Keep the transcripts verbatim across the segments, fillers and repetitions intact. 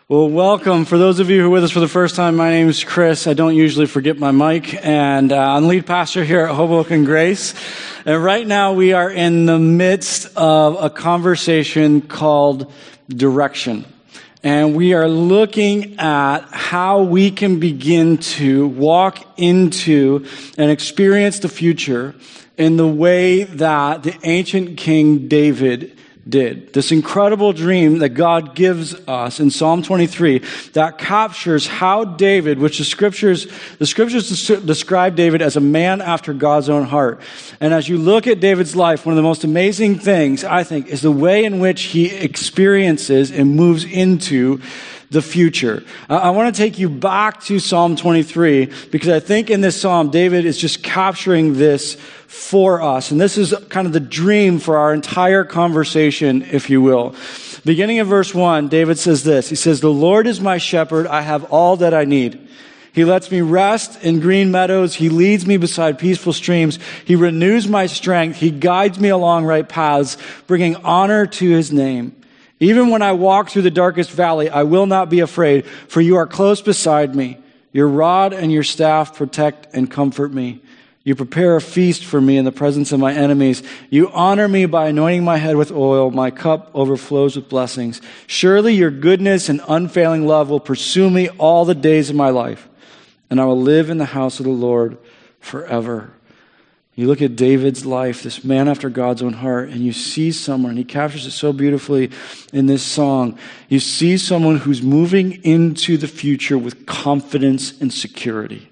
Well, welcome. For those of you who are with us for the first time, my name is Chris. I don't usually forget my mic, and uh, I'm lead pastor here at Hoboken Grace. And right now we are in the midst of a conversation called direction. And we are looking at how we can begin to walk into and experience the future in the way that the ancient King David did. This incredible dream that God gives us in Psalm twenty-three that captures how David, which the scriptures, the scriptures describe David as a man after God's own heart. And as you look at David's life, one of the most amazing things, I think, is the way in which he experiences and moves into the future. Uh, I want to take you back to Psalm twenty-three because I think in this psalm, David is just capturing this for us. And this is kind of the dream for our entire conversation, if you will. Beginning of verse one, David says this. He says, "The Lord is my shepherd. I have all that I need. He lets me rest in green meadows. He leads me beside peaceful streams. He renews my strength. He guides me along right paths, bringing honor to his name. Even when I walk through the darkest valley, I will not be afraid, for you are close beside me. Your rod and your staff protect and comfort me. You prepare a feast for me in the presence of my enemies. You honor me by anointing my head with oil. My cup overflows with blessings. Surely your goodness and unfailing love will pursue me all the days of my life, and I will live in the house of the Lord forever." You look at David's life, this man after God's own heart, and you see someone, and he captures it so beautifully in this song. You see someone who's moving into the future with confidence and security.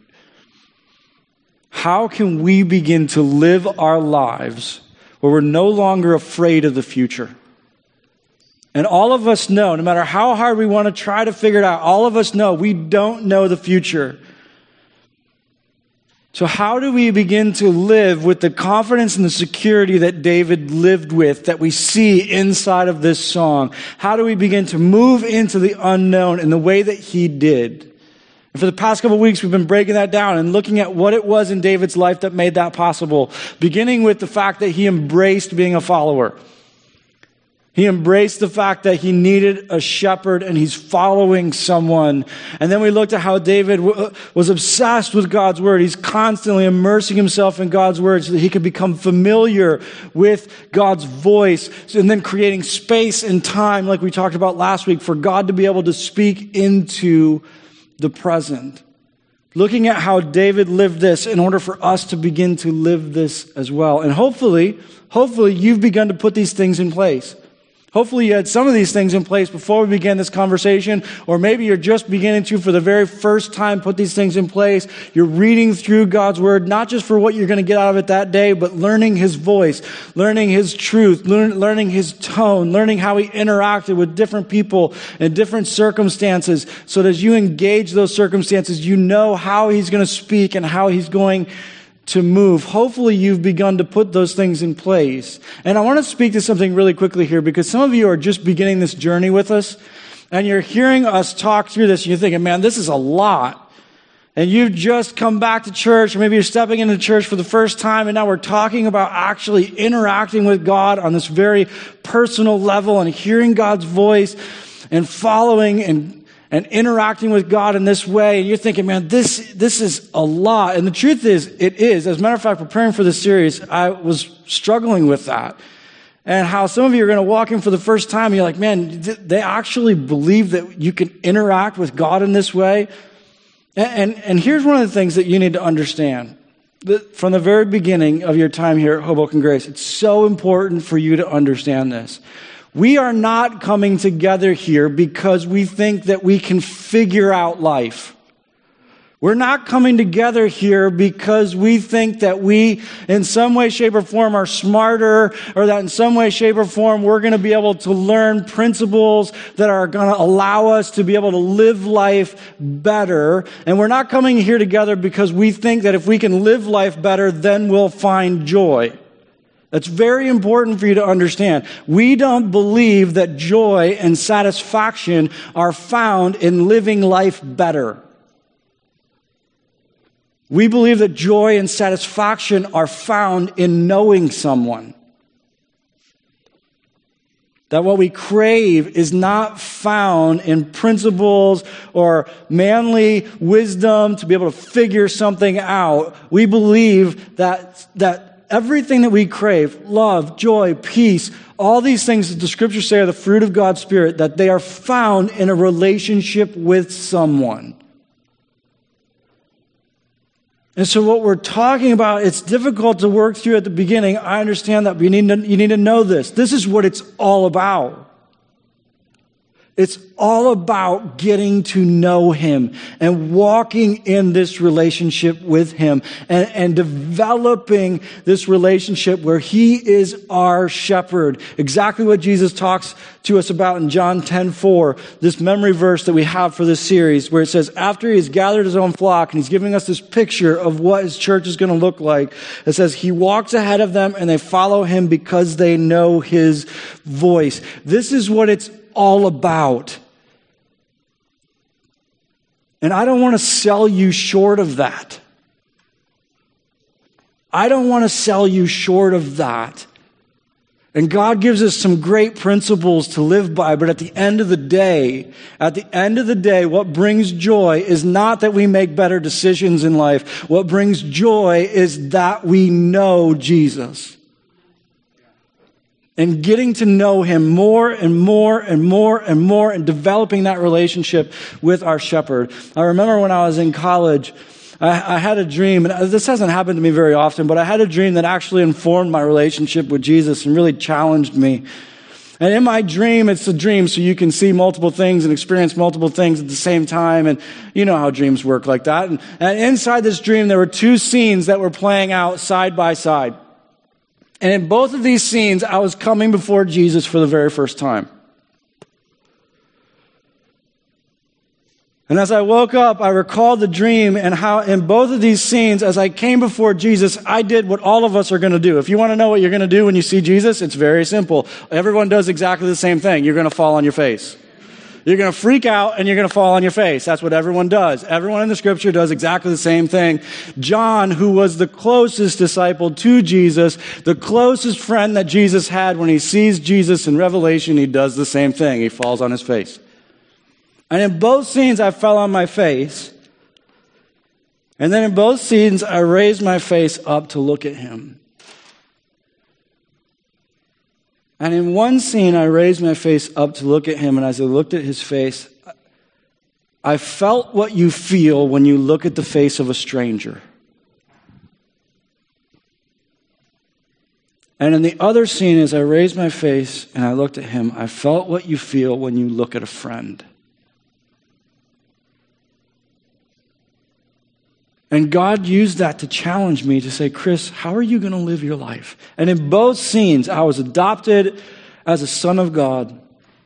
How can we begin to live our lives where we're no longer afraid of the future? And all of us know, no matter how hard we want to try to figure it out, all of us know we don't know the future. So how do we begin to live with the confidence and the security that David lived with, that we see inside of this song? How do we begin to move into the unknown in the way that he did? And for the past couple of weeks, we've been breaking that down and looking at what it was in David's life that made that possible, beginning with the fact that he embraced being a follower. He embraced the fact that he needed a shepherd and he's following someone. And then we looked at how David w- was obsessed with God's word. He's constantly immersing himself in God's word so that he could become familiar with God's voice. And then creating space and time, like we talked about last week, for God to be able to speak into the present. Looking at how David lived this in order for us to begin to live this as well. And hopefully, hopefully you've begun to put these things in place. Hopefully you had some of these things in place before we began this conversation, or maybe you're just beginning to, for the very first time, put these things in place. You're reading through God's word, not just for what you're going to get out of it that day, but learning his voice, learning his truth, learn, learning his tone, learning how he interacted with different people in different circumstances, so that as you engage those circumstances, you know how he's going to speak and how he's going to move. Hopefully you've begun to put those things in place. And I want to speak to something really quickly here, because some of you are just beginning this journey with us, and you're hearing us talk through this, and you're thinking, man, this is a lot. And you've just come back to church, or maybe you're stepping into church for the first time, and now we're talking about actually interacting with God on this very personal level and hearing God's voice and following and and interacting with God in this way, and you're thinking, man, this this is a lot. And the truth is, it is. As a matter of fact, preparing for this series, I was struggling with that. And how some of you are going to walk in for the first time, and you're like, man, th- they actually believe that you can interact with God in this way? And, and, and here's one of the things that you need to understand. That from the very beginning of your time here at Hoboken Grace, it's so important for you to understand this. We are not coming together here because we think that we can figure out life. We're not coming together here because we think that we, in some way, shape, or form, are smarter, or that in some way, shape, or form, we're going to be able to learn principles that are going to allow us to be able to live life better. And we're not coming here together because we think that if we can live life better, then we'll find joy. That's very important for you to understand. We don't believe that joy and satisfaction are found in living life better. We believe that joy and satisfaction are found in knowing someone. That what we crave is not found in principles or manly wisdom to be able to figure something out. We believe that, that everything that we crave, love, joy, peace, all these things that the scriptures say are the fruit of God's Spirit, that they are found in a relationship with someone. And so what we're talking about, it's difficult to work through at the beginning. I understand that, but you need to, you need to know this. This is what it's all about. It's all about getting to know Him and walking in this relationship with Him and, and developing this relationship where He is our shepherd. Exactly what Jesus talks to us about in John ten four, this memory verse that we have for this series, where it says, after He has gathered His own flock, and He's giving us this picture of what His church is going to look like. It says, He walks ahead of them and they follow Him because they know His voice. This is what it's all about. And I don't want to sell you short of that. I don't want to sell you short of that. And God gives us some great principles to live by, but at the end of the day, at the end of the day, what brings joy is not that we make better decisions in life. What brings joy is that we know Jesus. And getting to know Him more and more and more and more and developing that relationship with our shepherd. I remember when I was in college, I, I had a dream, and this hasn't happened to me very often, but I had a dream that actually informed my relationship with Jesus and really challenged me. And in my dream, it's a dream, so you can see multiple things and experience multiple things at the same time. And you know how dreams work like that. And, and inside this dream, there were two scenes that were playing out side by side. And in both of these scenes, I was coming before Jesus for the very first time. And as I woke up, I recalled the dream and how in both of these scenes, as I came before Jesus, I did what all of us are going to do. If you want to know what you're going to do when you see Jesus, it's very simple. Everyone does exactly the same thing. You're going to fall on your face. You're going to freak out and you're going to fall on your face. That's what everyone does. Everyone in the scripture does exactly the same thing. John, who was the closest disciple to Jesus, the closest friend that Jesus had, when he sees Jesus in Revelation, he does the same thing. He falls on his face. And in both scenes, I fell on my face. And then in both scenes, I raised my face up to look at him. And in one scene, I raised my face up to look at him, and as I looked at his face, I felt what you feel when you look at the face of a stranger. And in the other scene, as I raised my face and I looked at him, I felt what you feel when you look at a friend. And God used that to challenge me to say, Chris, how are you going to live your life? And in both scenes, I was adopted as a son of God.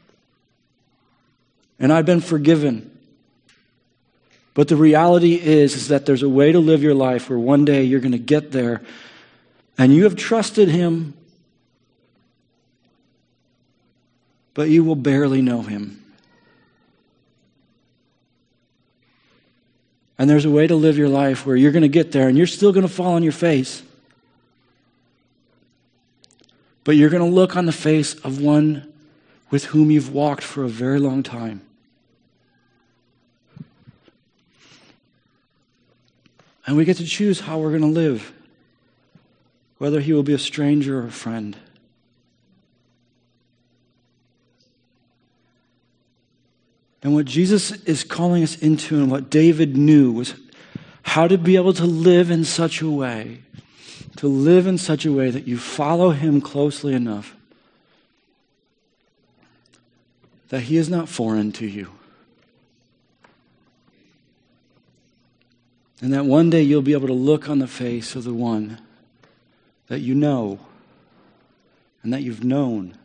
And I've been forgiven. But the reality is, is that there's a way to live your life where one day you're going to get there and you have trusted Him, but you will barely know Him. And there's a way to live your life where you're going to get there and you're still going to fall on your face. But you're going to look on the face of one with whom you've walked for a very long time. And we get to choose how we're going to live, whether He will be a stranger or a friend. And what Jesus is calling us into, and what David knew, was how to be able to live in such a way, to live in such a way that you follow Him closely enough that He is not foreign to you. And that one day you'll be able to look on the face of the one that you know and that you've known.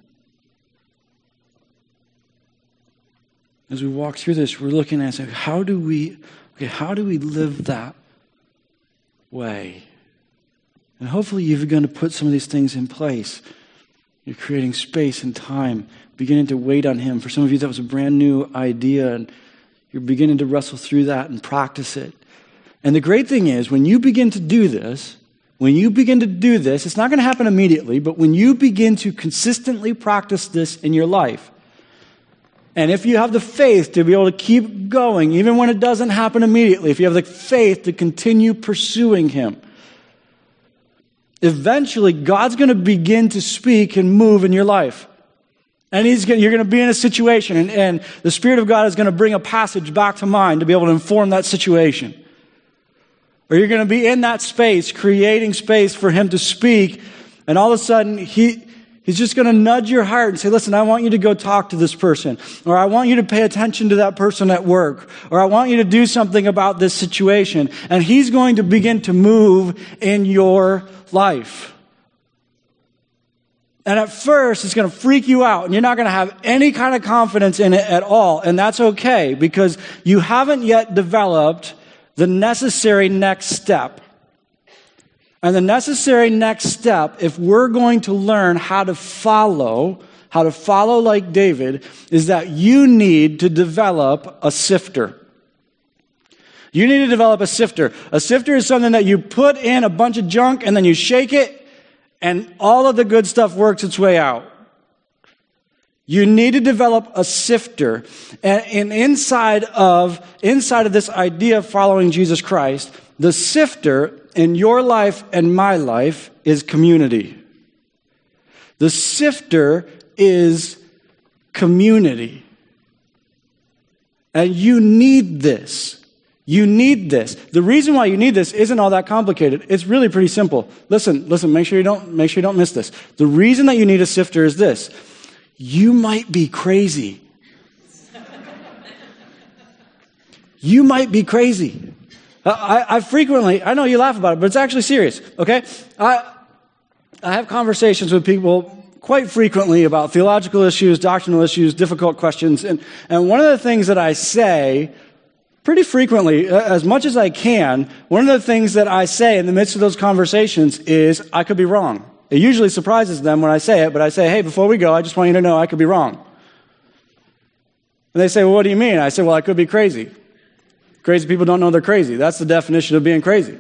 As we walk through this, we're looking at saying, how do we, okay, how do we live that way? And hopefully you're going to put some of these things in place. You're creating space and time, beginning to wait on Him. For some of you, that was a brand new idea, and you're beginning to wrestle through that and practice it. And the great thing is, when you begin to do this, when you begin to do this, it's not going to happen immediately, but when you begin to consistently practice this in your life, and if you have the faith to be able to keep going, even when it doesn't happen immediately, if you have the faith to continue pursuing Him, eventually God's going to begin to speak and move in your life. And he's gonna, you're going to be in a situation, and, and the Spirit of God is going to bring a passage back to mind to be able to inform that situation. Or you're going to be in that space, creating space for Him to speak, and all of a sudden, He He's just going to nudge your heart and say, listen, I want you to go talk to this person, or I want you to pay attention to that person at work, or I want you to do something about this situation. And He's going to begin to move in your life. And at first, it's going to freak you out, and you're not going to have any kind of confidence in it at all. And that's okay, because you haven't yet developed the necessary next step. And the necessary next step, if we're going to learn how to follow, how to follow like David, is that you need to develop a sifter. You need to develop a sifter. A sifter is something that you put in a bunch of junk and then you shake it, and all of the good stuff works its way out. You need to develop a sifter. And, and inside of, inside of this idea of following Jesus Christ, the sifter in your life and my life is community. The sifter is community. And you need this. You need this. The reason why you need this isn't all that complicated. It's really pretty simple. Listen, listen, make sure you don't, make sure you don't miss this. The reason that you need a sifter is this. You might be crazy. You might be crazy. I, I frequently, I know you laugh about it, but it's actually serious, okay? I, I have conversations with people quite frequently about theological issues, doctrinal issues, difficult questions, and, and one of the things that I say pretty frequently, as much as I can, one of the things that I say in the midst of those conversations is, I could be wrong. It usually surprises them when I say it, but I say, hey, before we go, I just want you to know I could be wrong. And they say, well, what do you mean? I say, well, I could be crazy. Crazy people don't know they're crazy. That's the definition of being crazy.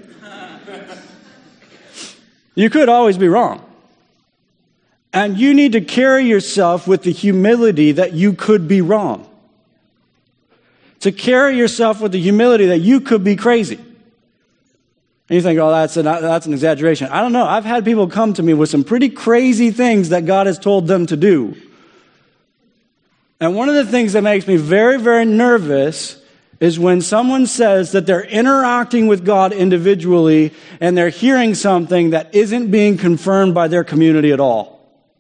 You could always be wrong. And you need to carry yourself with the humility that you could be wrong. To carry yourself with the humility that you could be crazy. And you think, oh, that's an, that's an exaggeration. I don't know. I've had people come to me with some pretty crazy things that God has told them to do. And one of the things that makes me very, very nervous is when someone says that they're interacting with God individually and they're hearing something that isn't being confirmed by their community at all.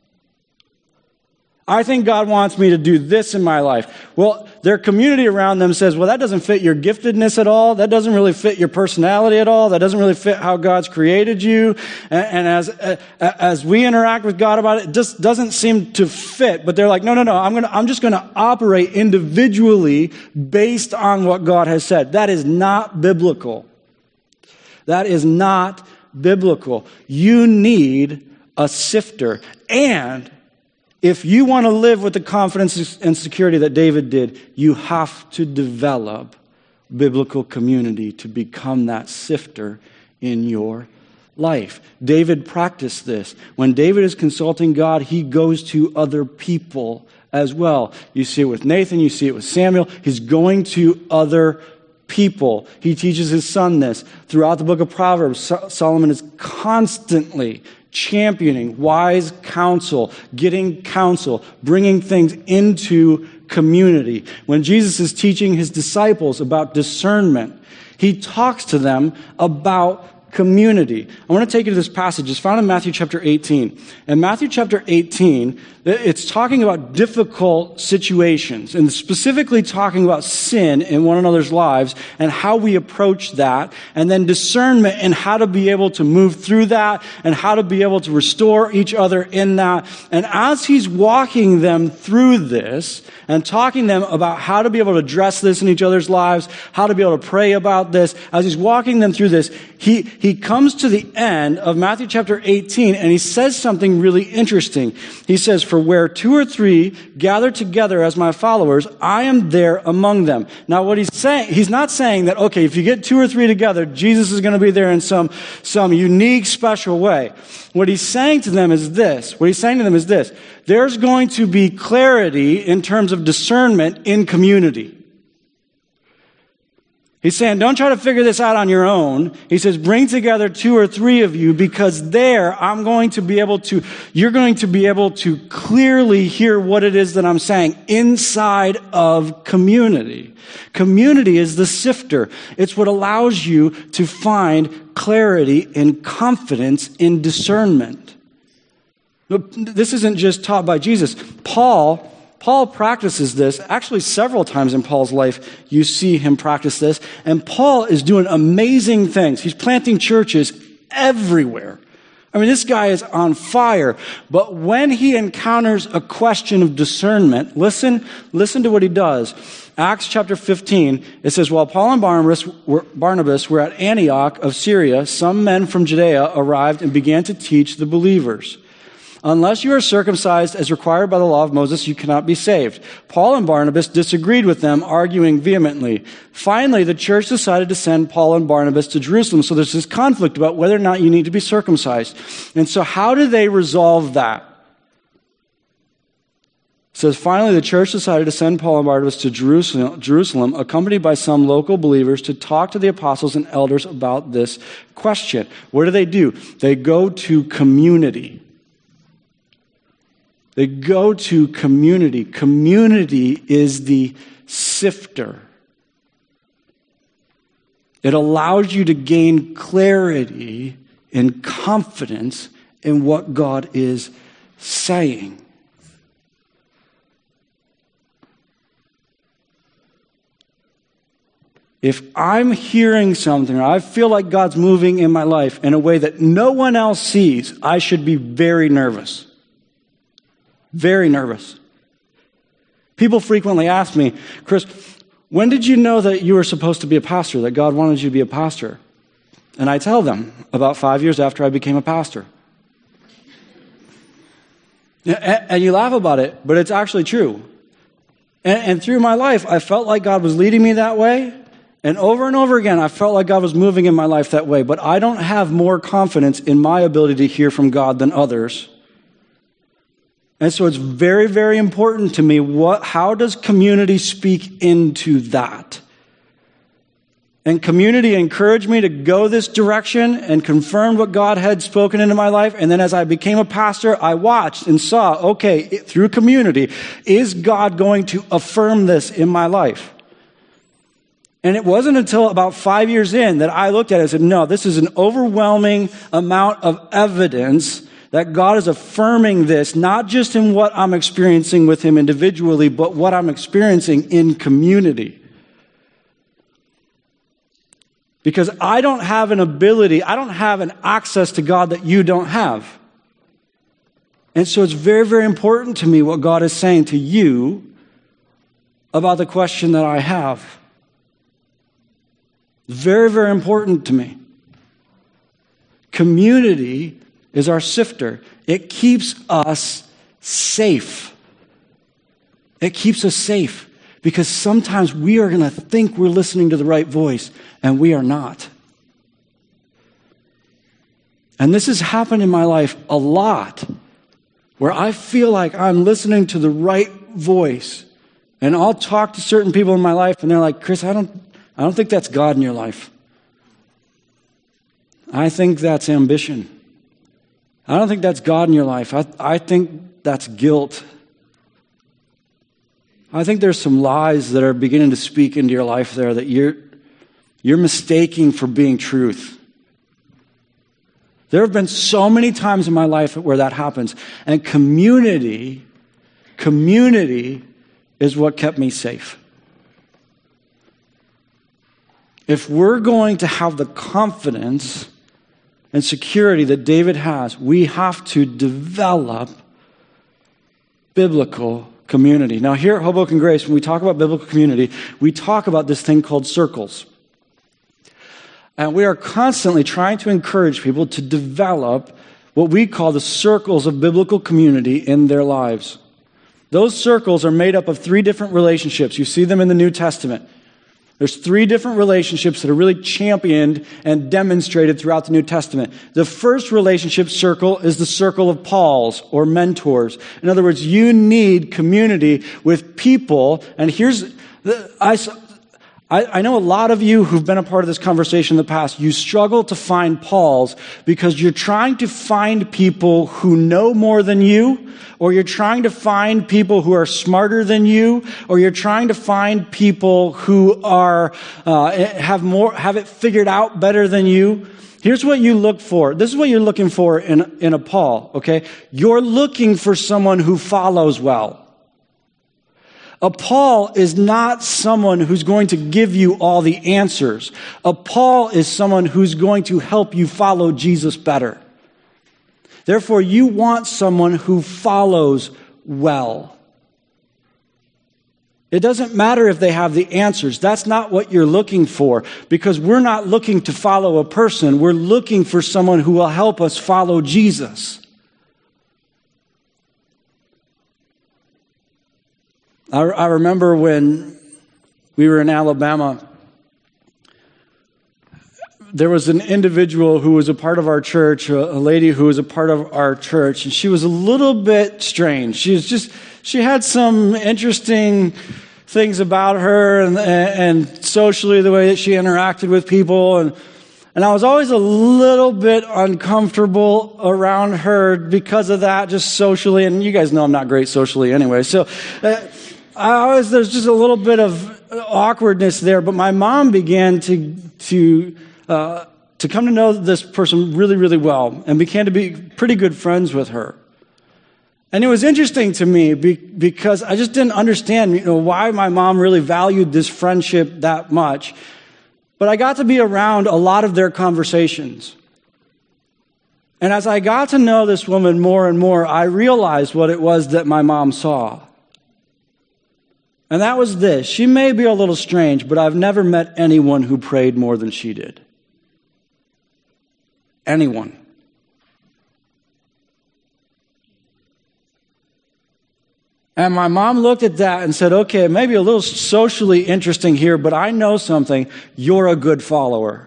I think God wants me to do this in my life. Well, their community around them says, well, that doesn't fit your giftedness at all. That doesn't really fit your personality at all. That doesn't really fit how God's created you. And, and as uh, as we interact with God about it, it just doesn't seem to fit. But they're like, no, no, no, I'm gonna, I'm just going to operate individually based on what God has said. That is not biblical. That is not biblical. You need a sifter. And if you want to live with the confidence and security that David did, you have to develop biblical community to become that sifter in your life. David practiced this. When David is consulting God, he goes to other people as well. You see it with Nathan, you see it with Samuel. He's going to other people. He teaches his son this. Throughout the book of Proverbs, Solomon is constantly championing wise counsel, getting counsel, bringing things into community. When Jesus is teaching his disciples about discernment, he talks to them about community. I want to take you to this passage. It's found in Matthew chapter eighteen. In Matthew chapter eighteen, it's talking about difficult situations and specifically talking about sin in one another's lives and how we approach that, and then discernment and how to be able to move through that and how to be able to restore each other in that. And as he's walking them through this and talking to them about how to be able to address this in each other's lives, how to be able to pray about this, as he's walking them through this, he he comes to the end of Matthew chapter eighteen, and he says something really interesting. He says, "For where two or three gather together as my followers, I am there among them." Now, what he's saying, he's not saying that, okay, if you get two or three together, Jesus is going to be there in some, some unique, special way. What he's saying to them is this. What he's saying to them is this. There's going to be clarity in terms of discernment in community. He's saying, don't try to figure this out on your own. He says, bring together two or three of you, because there I'm going to be able to, you're going to be able to clearly hear what it is that I'm saying inside of community. Community is the sifter. It's what allows you to find clarity and confidence in discernment. This isn't just taught by Jesus. Paul Paul practices this. Actually, several times in Paul's life, you see him practice this. And Paul is doing amazing things. He's planting churches everywhere. I mean, this guy is on fire. But when he encounters a question of discernment, listen, listen to what he does. Acts chapter fifteen, it says, while Paul and Barnabas were, Barnabas were at Antioch of Syria, some men from Judea arrived and began to teach the believers. Unless you are circumcised as required by the law of Moses, you cannot be saved. Paul and Barnabas disagreed with them, arguing vehemently. Finally, the church decided to send Paul and Barnabas to Jerusalem. So there's this conflict about whether or not you need to be circumcised. And so how do they resolve that? It says, finally, the church decided to send Paul and Barnabas to Jerusalem, Jerusalem, accompanied by some local believers, to talk to the apostles and elders about this question. What do they do? They go to community. They go to community. Community is the sifter. It allows you to gain clarity and confidence in what God is saying. If I'm hearing something, or I feel like God's moving in my life in a way that no one else sees, I should be very nervous. Very nervous. People frequently ask me, Chris, when did you know that you were supposed to be a pastor, that God wanted you to be a pastor? And I tell them, about five years after I became a pastor. And you laugh about it, but it's actually true. And through my life, I felt like God was leading me that way. And over and over again, I felt like God was moving in my life that way. But I don't have more confidence in my ability to hear from God than others. And so it's very, very important to me, what, how does community speak into that? And community encouraged me to go this direction and confirmed what God had spoken into my life. And then as I became a pastor, I watched and saw, okay, it, through community, is God going to affirm this in my life? And it wasn't until about five years in that I looked at it and said, no, this is an overwhelming amount of evidence that God is affirming this, not just in what I'm experiencing with Him individually, but what I'm experiencing in community. Because I don't have an ability, I don't have an access to God that you don't have. And so it's very, very important to me what God is saying to you about the question that I have. Very, very important to me. Community is our sifter. It keeps us safe. It keeps us safe because sometimes we are going to think we're listening to the right voice and we are not. And this has happened in my life a lot where I feel like I'm listening to the right voice and I'll talk to certain people in my life and they're like, Chris, I don't, I don't think that's God in your life. I think that's ambition. I don't think that's God in your life. I, I think that's guilt. I think there's some lies that are beginning to speak into your life there that you're, you're mistaking for being truth. There have been so many times in my life where that happens. And community, community is what kept me safe. If we're going to have the confidence and security that David has, we have to develop biblical community. Now here at Hoboken Grace, when we talk about biblical community, we talk about this thing called circles. And we are constantly trying to encourage people to develop what we call the circles of biblical community in their lives. Those circles are made up of three different relationships. You see them in the New Testament. There's three different relationships that are really championed and demonstrated throughout the New Testament. The first relationship circle is the circle of Pauls or mentors. In other words, you need community with people. And here's, the, I, I, I know a lot of you who've been a part of this conversation in the past, you struggle to find Pauls because you're trying to find people who know more than you, or you're trying to find people who are smarter than you, or you're trying to find people who are uh, have more have it figured out better than you. Here's what you look for. This is what you're looking for in in a Paul, okay? You're looking for someone who follows well. A Paul is not someone who's going to give you all the answers. A Paul is someone who's going to help you follow Jesus better. Therefore, you want someone who follows well. It doesn't matter if they have the answers. That's not what you're looking for, because we're not looking to follow a person. We're looking for someone who will help us follow Jesus. I, I remember when we were in Alabama, there was an individual who was a part of our church, a, a lady who was a part of our church, and she was a little bit strange. She was just, she had some interesting things about her and, and socially the way that she interacted with people. And, and I was always a little bit uncomfortable around her because of that, just socially. And you guys know I'm not great socially anyway. So uh, I always, there's just a little bit of awkwardness there. But my mom began to, to, Uh, to come to know this person really, really well and began to be pretty good friends with her. And it was interesting to me be, because I just didn't understand, you know, why my mom really valued this friendship that much. But I got to be around a lot of their conversations. And as I got to know this woman more and more, I realized what it was that my mom saw. And that was this. She may be a little strange, but I've never met anyone who prayed more than she did. Anyone. And my mom looked at that and said, okay, it may be a little socially interesting here, but I know something. You're a good follower.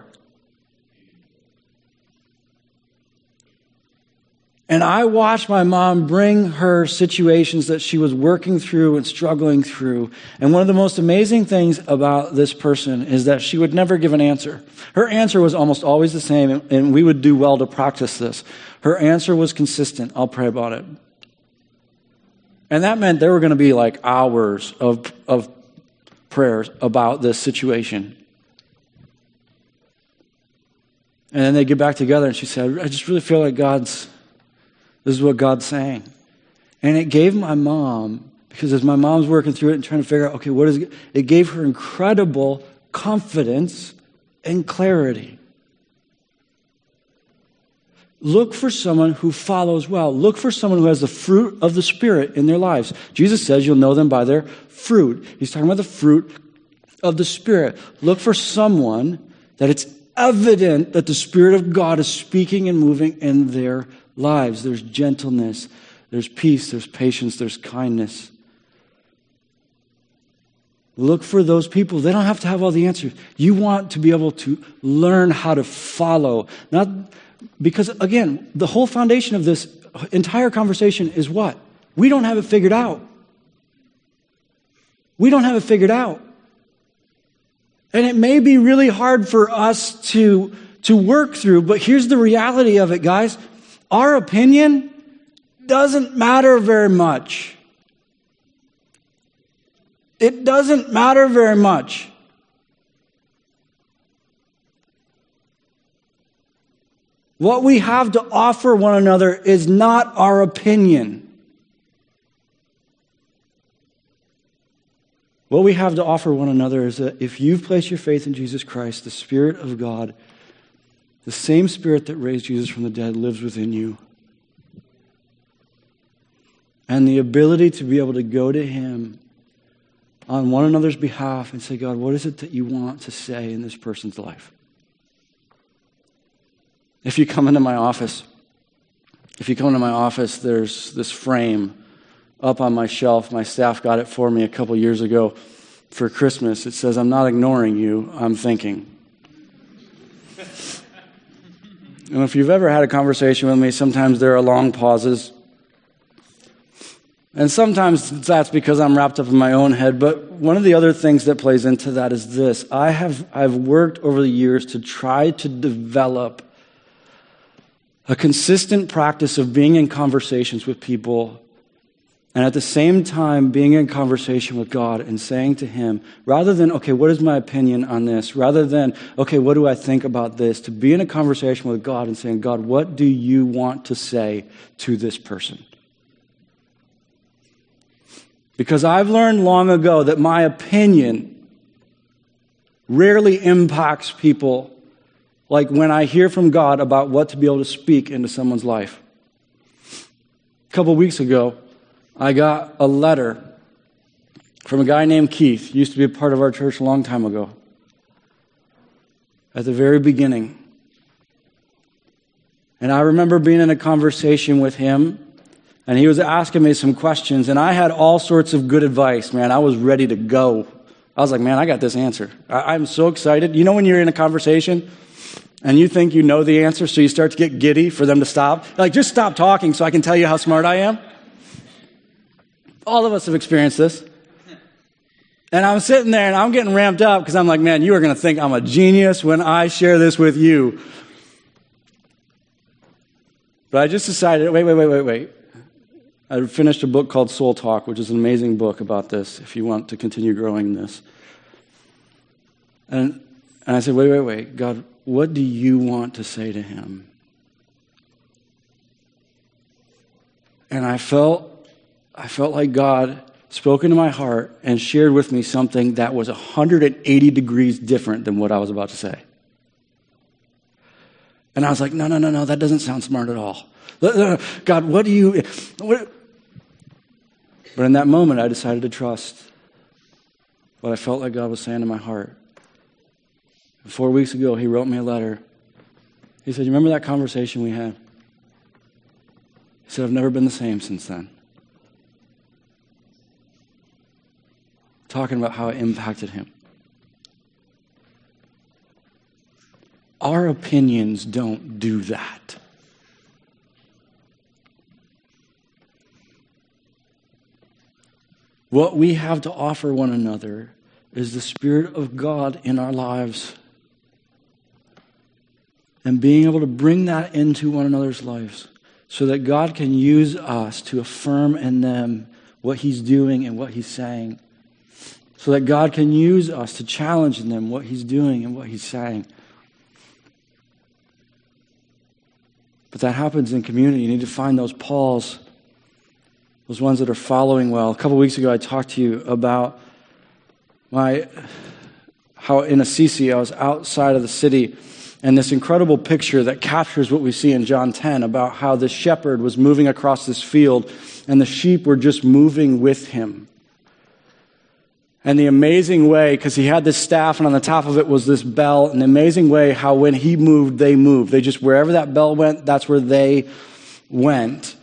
And I watched my mom bring her situations that she was working through and struggling through. And one of the most amazing things about this person is that she would never give an answer. Her answer was almost always the same, and we would do well to practice this. Her answer was consistent. I'll pray about it. And that meant there were going to be like hours of, of prayers about this situation. And then they get back together and she said, I just really feel like God's This is what God's saying. And it gave my mom, because as my mom's working through it and trying to figure out, okay, what is it? It gave her incredible confidence and clarity. Look for someone who follows well. Look for someone who has the fruit of the Spirit in their lives. Jesus says you'll know them by their fruit. He's talking about the fruit of the Spirit. Look for someone that it's evident that the Spirit of God is speaking and moving in their lives. There's gentleness, there's peace, there's patience, there's kindness. Look for those people. They don't have to have all the answers. You want to be able to learn how to follow. Not because, again, the whole foundation of this entire conversation is what? We don't have it figured out. We don't have it figured out. And it may be really hard for us to, to work through, but here's the reality of it, guys. Our opinion doesn't matter very much. It doesn't matter very much. What we have to offer one another is not our opinion. What we have to offer one another is that if you've placed your faith in Jesus Christ, the Spirit of God, the same Spirit that raised Jesus from the dead lives within you. And the ability to be able to go to Him on one another's behalf and say, God, what is it that you want to say in this person's life? If you come into my office, if you come into my office, there's this frame up on my shelf. My staff got it for me a couple years ago for Christmas. It says, "I'm not ignoring you, I'm thinking." And if you've ever had a conversation with me, sometimes there are long pauses. And sometimes that's because I'm wrapped up in my own head. But one of the other things that plays into that is this. I have I've worked over the years to try to develop a consistent practice of being in conversations with people, and at the same time being in conversation with God and saying to him, rather than, okay, what is my opinion on this? Rather than, okay, what do I think about this? To be in a conversation with God and saying, God, what do you want to say to this person? Because I've learned long ago that my opinion rarely impacts people like when I hear from God about what to be able to speak into someone's life. A couple weeks ago, I got a letter from a guy named Keith. He used to be a part of our church a long time ago. At the very beginning. And I remember being in a conversation with him, and he was asking me some questions, and I had all sorts of good advice, man. I was ready to go. I was like, man, I got this answer. I- I'm so excited. You know when you're in a conversation and you think you know the answer, so you start to get giddy for them to stop? Like, just stop talking so I can tell you how smart I am. All of us have experienced this. And I'm sitting there and I'm getting ramped up because I'm like, man, you are going to think I'm a genius when I share this with you. But I just decided, wait, wait, wait, wait, wait. I finished a book called Soul Talk, which is an amazing book about this if you want to continue growing this. And, and I said, wait, wait, wait. God, what do you want to say to him? And I felt, I felt like God spoke into my heart and shared with me something that was one hundred eighty degrees different than what I was about to say. And I was like, no, no, no, no, that doesn't sound smart at all. God, what do you... What? But in that moment, I decided to trust what I felt like God was saying in my heart. And four weeks ago, he wrote me a letter. He said, you remember that conversation we had? He said, I've never been the same since then. Talking about how it impacted him. Our opinions don't do that. What we have to offer one another is the Spirit of God in our lives. And being able to bring that into one another's lives so that God can use us to affirm in them what he's doing and what he's saying. So that God can use us to challenge in them what he's doing and what he's saying. But that happens in community. You need to find those Pauls, those ones that are following well. A couple weeks ago, I talked to you about my how in Assisi, I was outside of the city, and this incredible picture that captures what we see in John ten about how this shepherd was moving across this field, and the sheep were just moving with him. And the amazing way, because he had this staff and on the top of it was this bell, and the amazing way how when he moved, they moved. They just, wherever that bell went, that's where they went.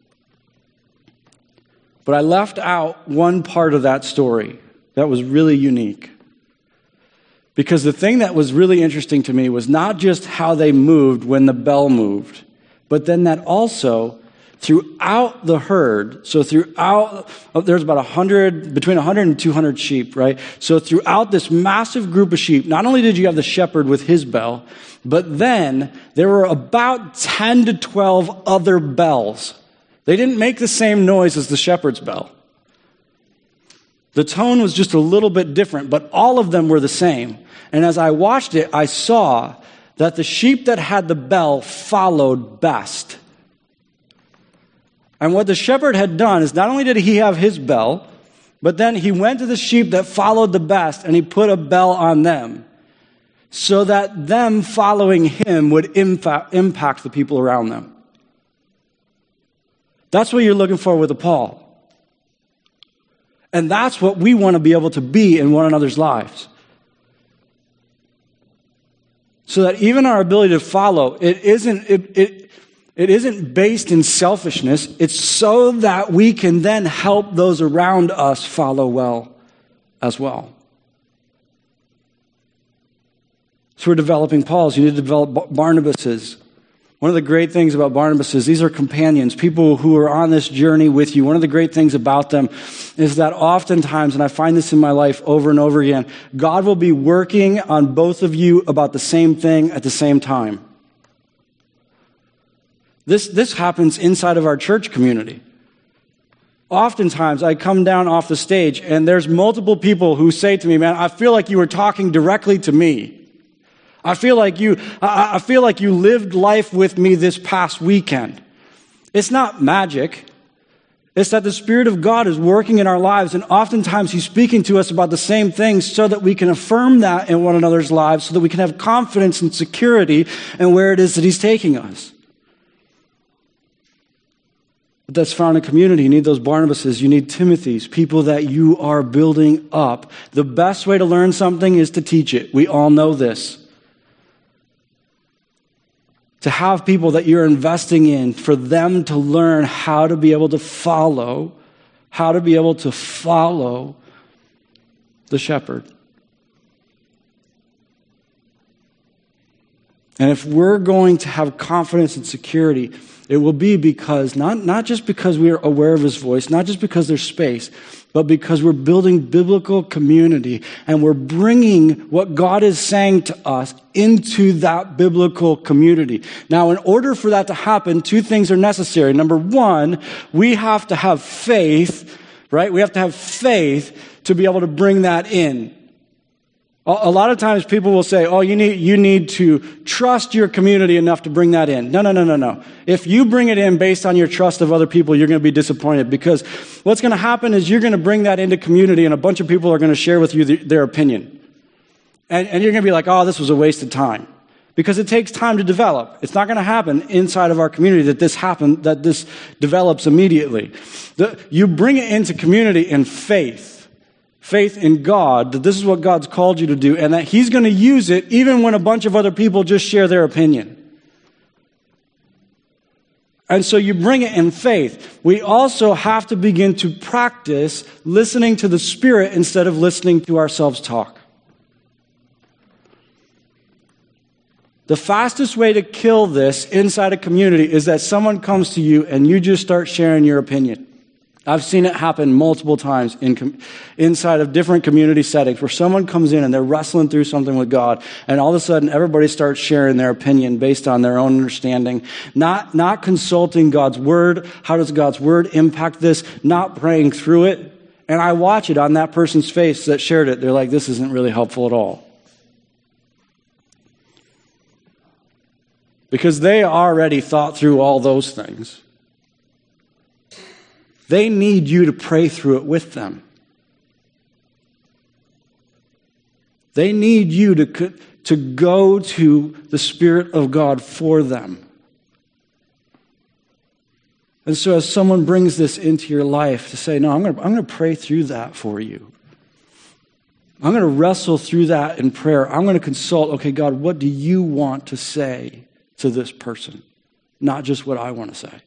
But I left out one part of that story that was really unique. Because the thing that was really interesting to me was not just how they moved when the bell moved, but then that also throughout the herd, so throughout, there's about one hundred, between one hundred and two hundred sheep, right? So throughout this massive group of sheep, not only did you have the shepherd with his bell, but then there were about ten to twelve other bells. They didn't make the same noise as the shepherd's bell. The tone was just a little bit different, but all of them were the same. And as I watched it, I saw that the sheep that had the bell followed best. And what the shepherd had done is not only did he have his bell, but then he went to the sheep that followed the best and he put a bell on them so that them following him would impact, impact the people around them. That's what you're looking for with a Paul. And that's what we want to be able to be in one another's lives. so that even our ability to follow, it isn't, it, it, it isn't based in selfishness. It's so that we can then help those around us follow well as well. So we're developing Paul's. You need to develop Barnabas's. One of the great things about Barnabas is these are companions, people who are on this journey with you. One of the great things about them is that oftentimes, and I find this in my life over and over again, God will be working on both of you about the same thing at the same time. This, this happens inside of our church community. Oftentimes, I come down off the stage, and there's multiple people who say to me, man, I feel like you were talking directly to me. I feel like you, I feel like you lived life with me this past weekend. It's not magic. It's that the Spirit of God is working in our lives, and oftentimes He's speaking to us about the same things so that we can affirm that in one another's lives, so that we can have confidence and security in where it is that He's taking us. But that's found in community. You need those Barnabases. You need Timothys, people that you are building up. The best way to learn something is to teach it. We all know this. To have people that you're investing in, for them to learn how to be able to follow, how to be able to follow the shepherd. And if we're going to have confidence and security, it will be because, not, not just because we are aware of His voice, not just because there's space, but because we're building biblical community and we're bringing what God is saying to us into that biblical community. Now, in order for that to happen, two things are necessary. Number one, we have to have faith, right? We have to have faith to be able to bring that in. A lot of times people will say, oh, you need, you need to trust your community enough to bring that in. No, no, no, no, no. If you bring it in based on your trust of other people, you're going to be disappointed, because what's going to happen is you're going to bring that into community and a bunch of people are going to share with you the, their opinion. And, and you're going to be like, oh, this was a waste of time. Because it takes time to develop. It's not going to happen inside of our community that this happen, that this develops immediately. The, you bring it into community in faith. Faith in God, that this is what God's called you to do, and that He's going to use it even when a bunch of other people just share their opinion. And so you bring it in faith. We also have to begin to practice listening to the Spirit instead of listening to ourselves talk. The fastest way to kill this inside a community is that someone comes to you and you just start sharing your opinion. I've seen it happen multiple times in com- inside of different community settings where someone comes in and they're wrestling through something with God, and all of a sudden everybody starts sharing their opinion based on their own understanding, not, not consulting God's Word. How does God's Word impact this? Not praying through it. And I watch it on that person's face that shared it. They're like, this isn't really helpful at all. Because they already thought through all those things. They need you to pray through it with them. They need you to, to go to the Spirit of God for them. And so as someone brings this into your life, to say, no, I'm going to, I'm going to pray through that for you. I'm going to wrestle through that in prayer. I'm going to consult, okay, God, what do you want to say to this person? Not just what I want to say.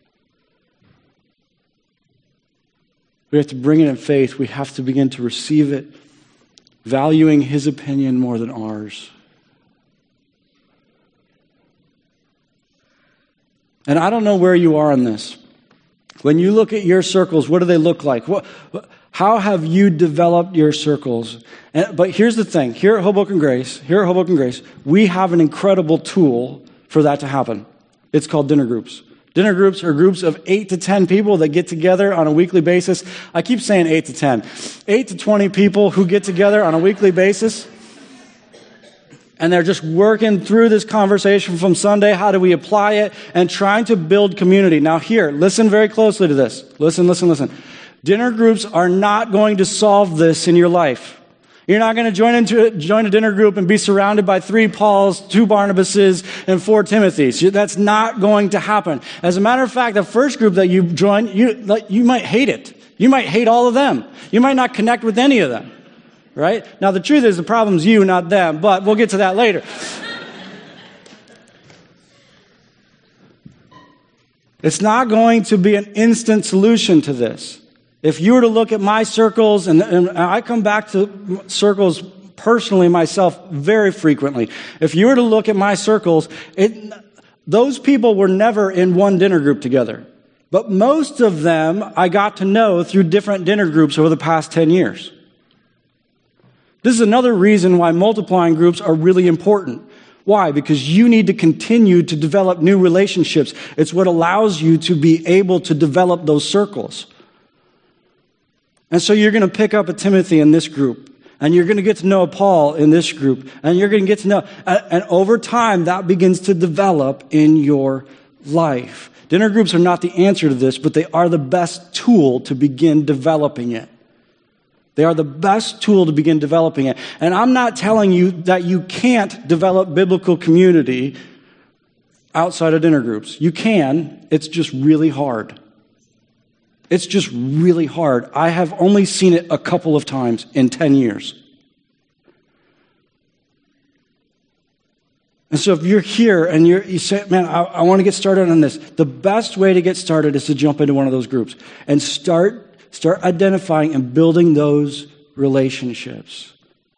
We have to bring it in faith. We have to begin to receive it, valuing His opinion more than ours. And I don't know where you are in this. When you look at your circles, what do they look like? What, how have you developed your circles? And, but here's the thing. Here at Hoboken Grace, here at Hoboken Grace, we have an incredible tool for that to happen. It's called dinner groups. Dinner groups are groups of eight to ten people that get together on a weekly basis. I keep saying eight to ten. Eight to twenty people who get together on a weekly basis. And they're just working through this conversation from Sunday. How do we apply it? And trying to build community. Now here, listen very closely to this. Listen, listen, listen. Dinner groups are not going to solve this in your life. You're not going to join into join a dinner group and be surrounded by three Pauls, two Barnabases, and four Timothys. That's not going to happen. As a matter of fact, the first group that you join, you, you might hate it. You might hate all of them. You might not connect with any of them. Right? Now, the truth is the problem's you, not them, but we'll get to that later. It's not going to be an instant solution to this. If you were to look at my circles, and, and I come back to circles personally myself very frequently. If you were to look at my circles, it, those people were never in one dinner group together. But most of them I got to know through different dinner groups over the past ten years. This is another reason why multiplying groups are really important. Why? Because you need to continue to develop new relationships. It's what allows you to be able to develop those circles. And so you're going to pick up a Timothy in this group, and you're going to get to know a Paul in this group, and you're going to get to know, and over time that begins to develop in your life. Dinner groups are not the answer to this, but they are the best tool to begin developing it. They are the best tool to begin developing it. And I'm not telling you that you can't develop biblical community outside of dinner groups. You can. It's just really hard. It's just really hard. I have only seen it a couple of times in ten years. And so if you're here and you're, you say, man, I, I want to get started on this, the best way to get started is to jump into one of those groups and start Start identifying and building those relationships.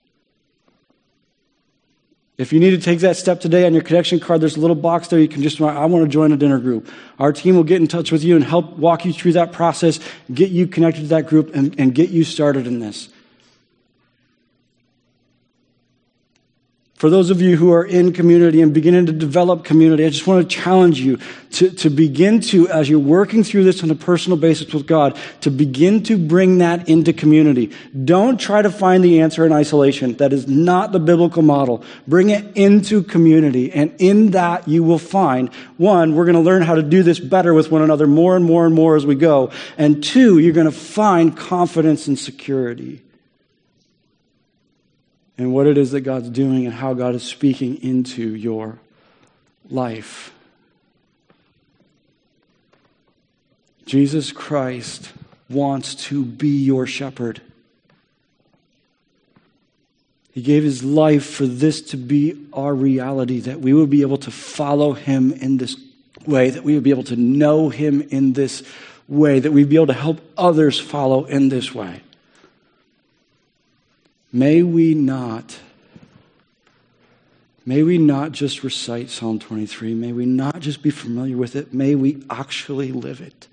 If you need to take that step today on your connection card, there's a little box there. You can just write, I want to join a dinner group. Our team will get in touch with you and help walk you through that process, get you connected to that group, and, and get you started in this. For those of you who are in community and beginning to develop community, I just want to challenge you to, to begin to, as you're working through this on a personal basis with God, to begin to bring that into community. Don't try to find the answer in isolation. That is not the biblical model. Bring it into community. And in that you will find, one, we're going to learn how to do this better with one another more and more and more as we go. And two, you're going to find confidence and security and what it is that God's doing and how God is speaking into your life. Jesus Christ wants to be your shepherd. He gave his life for this to be our reality, that we would be able to follow him in this way, that we would be able to know him in this way, that we'd be able to help others follow in this way. May we not, may we not just recite Psalm twenty-three. May we not just be familiar with it. May we actually live it.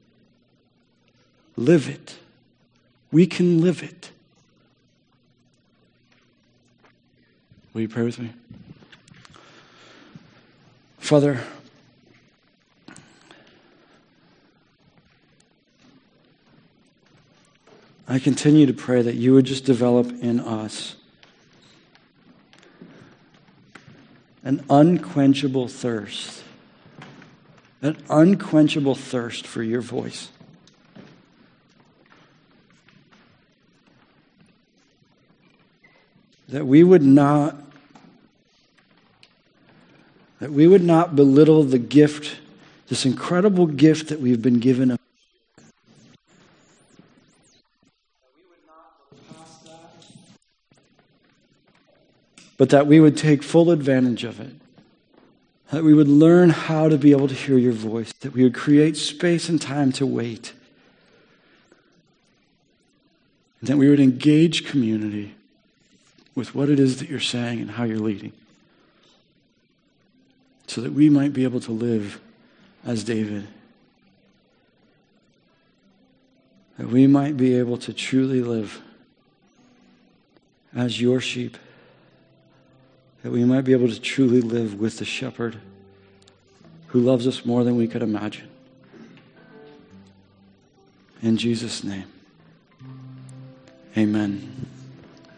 Live it. We can live it. Will you pray with me? Father, I continue to pray that you would just develop in us an unquenchable thirst, an unquenchable thirst for your voice. That we would not, that we would not belittle the gift, this incredible gift that we've been given of. But that we would take full advantage of it. That we would learn how to be able to hear your voice. That we would create space and time to wait. And that we would engage community with what it is that you're saying and how you're leading. So that we might be able to live as David. That we might be able to truly live as your sheep. That we might be able to truly live with the shepherd who loves us more than we could imagine. In Jesus' name, amen.